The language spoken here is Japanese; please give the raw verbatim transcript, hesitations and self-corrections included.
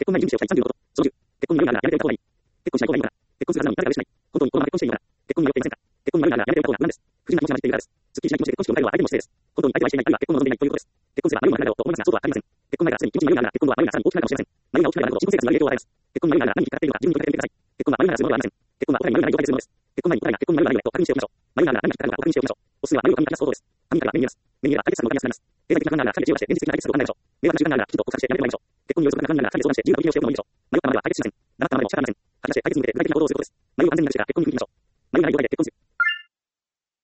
婚前に準備をしたいさんじゅうごこと。そのじゅう、結婚によるならやめておいた方がいい。結婚しない方がいいのか。結婚するはずなのに誰かがしない。本当にこのまま結婚していいのか。結婚によっていませんか。結婚によるならやめておいた方が無難です。不純な気持ちが混じっているからです。すっきりしない気持ちで結婚式を迎えるのは相手にも失礼です。本当に相手は愛していないあるいは結婚を望んでいないということです。結婚すれば迷うのがなるだろうと思いますが、そうとは限りません。結婚前がすでに気持ちに迷うのなら結婚後は迷いがさらに大きくなるかもしれません。迷いが大きくなるなど新婚生活に悪い影響を与えます。結婚に迷うなら何に引っかかっているのか自分に問いかけてみてください。結婚は迷いならするものではありません。結婚は答えに迷いがないを解決するものです。結婚前に答えが結婚に迷いがないよねと確認しておきましょう。迷いなら何に引っかかるのかを確認しておきましょう。おすすめは迷いを紙に話すことです。紙から目に見えます。目に見えば解決策が分かりやすくなります。経済的な不安なら二人で知恵を出して現実的な解決策を考えましょう。迷惑な習慣ならきちんと告白してやめてもらいましょう。結婚による相談が不安なら二人で相談して自由な意見をしておくのもいいでしょう。迷ったままでは解決しません。習ったままでも仕方がありません。果たして解決に向けて具体的な行動をすることです。迷いを完全になくしてから結婚に踏み切りましょう。